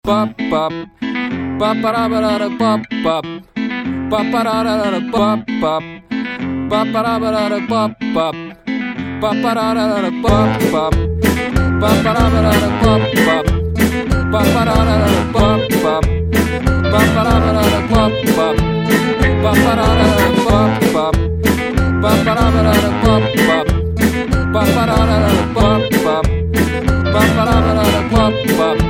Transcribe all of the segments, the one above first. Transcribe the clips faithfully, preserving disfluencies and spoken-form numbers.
pop pop Ba-ba-da-ba-da-da pop pop Ba-ba-da-da-da pop pop Ba-ba-da-ba-da-da pop pop Ba-ba-da-da-da pop pop Ba-ba-da-ba-da-da pop pop Ba-ba-da-da-da pop pop Ba-ba-da-ba-da-da pop pop Ba-ba-da-da-da pop pop Ba-ba-da-ba-da-da pop pop Ba-ba-da-da-da pop pop Ba-ba-da-ba-da-da pop pop.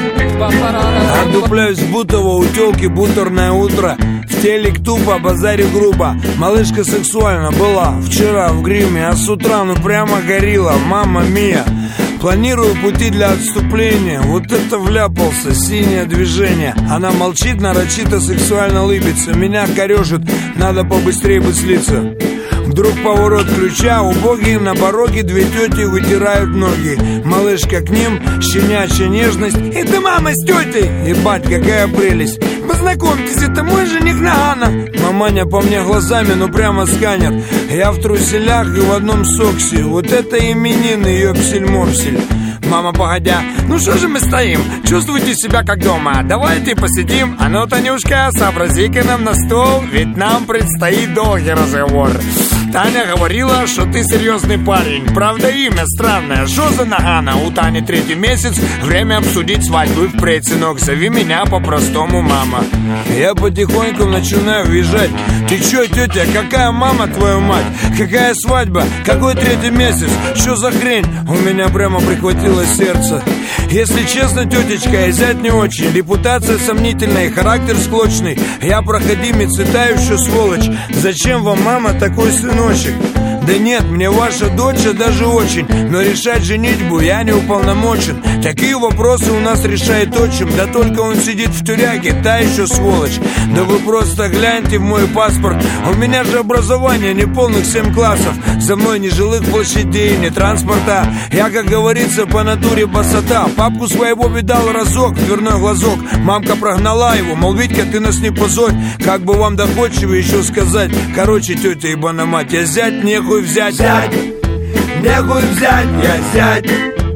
Отдупляюсь в Бутово, у тёлки бутерное утро. В телек тупо, базарю грубо. Малышка сексуально была вчера в гриме, а с утра ну прямо горила, мамма мия. Планирую пути для отступления. Вот это вляпался, синее движение. Она молчит, нарочито сексуально улыбится. Меня корёжит, надо побыстрее бы слиться. Вдруг поворот ключа, убогие на пороге две тети вытирают ноги. Малышка к ним, щенячья нежность. Это мама с тетей, ебать, какая прелесть. Познакомьтесь, это мой жених Нагана. Маманя по мне глазами, ну прямо сканер. Я в труселях и в одном соксе. Вот это именины, ёпсель-морсель. Мама, погодя, ну что же мы стоим? Чувствуйте себя как дома. Давайте посидим. А ну, Танюшка, сообрази-ка нам на стол, ведь нам предстоит долгий разговор. Таня говорила, что ты серьезный парень. Правда, имя странное, Жоза Нагана. У Тани третий месяц, время обсудить свадьбу впредь, сынок. Зови меня по-простому мама. Я потихоньку начинаю въезжать. Ты чё, тетя, какая мама, твою мать? Какая свадьба? Какой третий месяц? Что за хрень? У меня прямо прихватило сердце. Если честно, тетечка, и зять не очень. Репутация сомнительная, характер склочный. Я проходимец и та еще сволочь. Зачем вам, мама, такой сыночек? Да нет, мне ваша дочь даже очень. Но решать женитьбу я не уполномочен. Такие вопросы у нас решает отчим. Да только он сидит в тюряге, та еще сволочь. Да вы просто гляньте в мой паспорт. У меня же образование неполных семь классов. За мной ни жилых площадей, ни транспорта. Я, как говорится, по натуре босота. Папку своего видал разок, дверной глазок. Мамка прогнала его, мол, Витька, ты нас не позорь. Как бы вам доходчиво еще сказать. Короче, тетя ебана мать, я зять, нехуй взять. Зять, нехуй взять, я зять.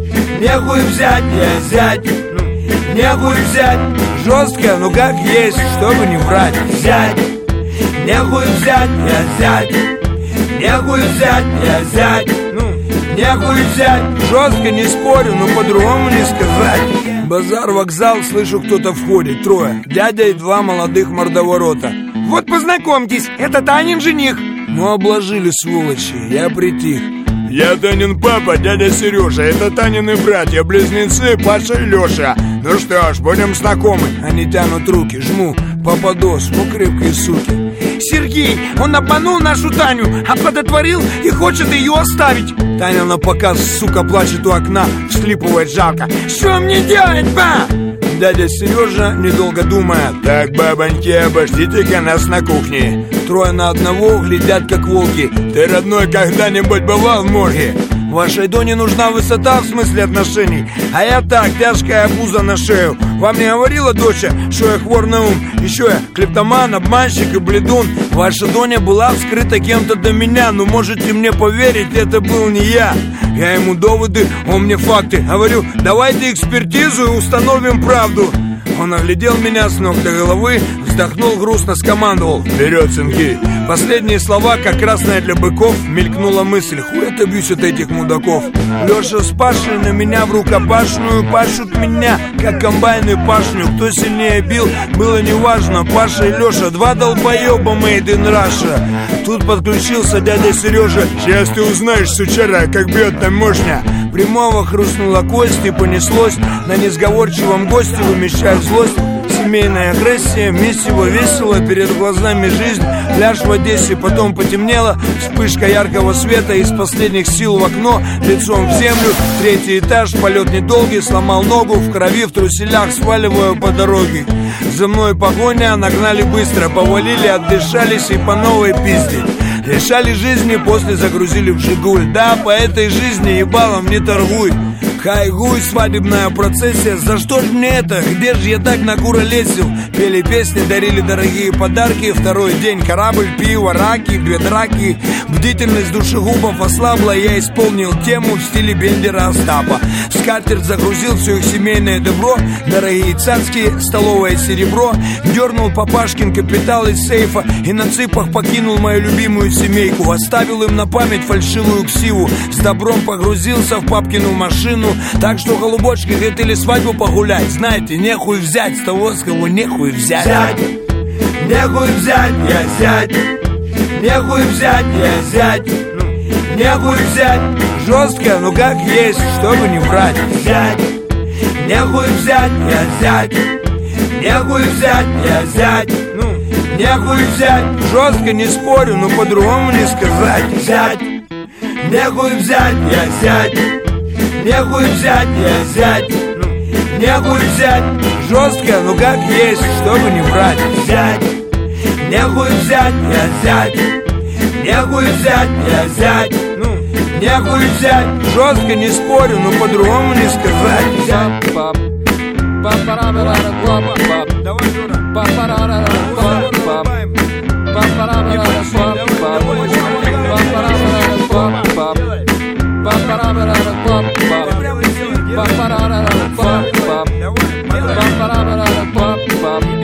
Нехуй взять, я зять. Нехуй взять. Жестко, ну как есть, чтобы не врать. Зять, нехуй взять, я зять. Нехуй взять, я зять. Нехуй взять. Жестко не спорю, но по-другому не сказать. Базар, вокзал, слышу, кто-то входит. Трое, дядя и два молодых мордоворота. Вот познакомьтесь, это Танин жених. Ну обложили, сволочи, я притих. Я Танин папа, дядя Сережа. Это Танины братья-близнецы Паша и Леша. Ну что ж, будем знакомы. Они тянут руки, жму, попадос, ну крепкие суки. Сергей, он обманул нашу Таню, оплодотворил и хочет ее оставить. Таня на показ, сука, плачет у окна, всхлипывает жалко. Что мне делать, ба? Дядя Сережа, недолго думая: так, бабоньки, обождите-ка нас на кухне. Трое на одного глядят, как волки. Ты, родной, когда-нибудь бывал в морге? Вашей Доне нужна высота в смысле отношений. А я так, тяжкая обуза на шею. Вам не говорила доча, что я хвор на ум? Еще я клептоман, обманщик и бледун. Ваша Доня была вскрыта кем-то до меня. Но можете мне поверить, это был не я. Я ему доводы, он мне факты. Говорю, давайте экспертизу и установим правду. Он оглядел меня с ног до головы, вздохнул грустно, скомандовал: вперед, сынки! Последние слова, как красная для быков, мелькнула мысль: хуй отобьюсь от этих мудаков. Леша с Пашей на меня в рукопашную пашут меня, как комбайны пашню. Кто сильнее бил, было неважно. Паша и Леша, два долбоеба made in Russia. Тут подключился дядя Сережа. Сейчас ты узнаешь, сучара, как бьет там мощня. Прямого хрустнула кость и понеслось. На несговорчивом госте вымещать злость. Семейная агрессия, месиво, весело, перед глазами жизнь. Пляж в Одессе, потом потемнело. Вспышка яркого света, из последних сил в окно, лицом в землю. Третий этаж, полет недолгий, сломал ногу. В крови, в труселях, сваливаю по дороге. За мной погоня, нагнали быстро. Повалили, отдышались и по новой пизде. Лишали жизни, после загрузили в Жигуль. Да, по этой жизни ебалом не торгуй. Хайгуй, свадебная процессия. За что ж мне это? Где же я так накуролесил? Пели песни, дарили дорогие подарки. Второй день корабль, пиво, раки, две драки. Бдительность душегубов ослабла. Я исполнил тему в стиле Бендера Остапа. В скатерть загрузил все их семейное добро. Дорогие цацки, столовое серебро. Дернул папашкин капитал из сейфа и на цыпах покинул мою любимую семейку. Оставил им на память фальшивую ксиву. С добром погрузился в папкину машину. Так что, голубочки, хотели свадьбу погулять. Знаете, нехуй взять с того, с кого нехуй взять. Зять, нехуй взять, я зять. Нехуй взять, я зять. Нехуй взять. Жестко, ну как есть, чтобы не врать. Зять, нехуй взять, я зять. Нехуй взять, я зять. Нехуй взять. Жестко не спорю, но по-другому не сказать. Зять, нехуй взять, я зять. Нехуй взять, я зять. Нехуй взять. Жестко, ну как есть, чтобы не врать. Зять, нехуй взять, я зять. Нехуй взять, я зять. Нехуй взять. Жестко не спорю, но по-другому не сказать. Давай, Жора.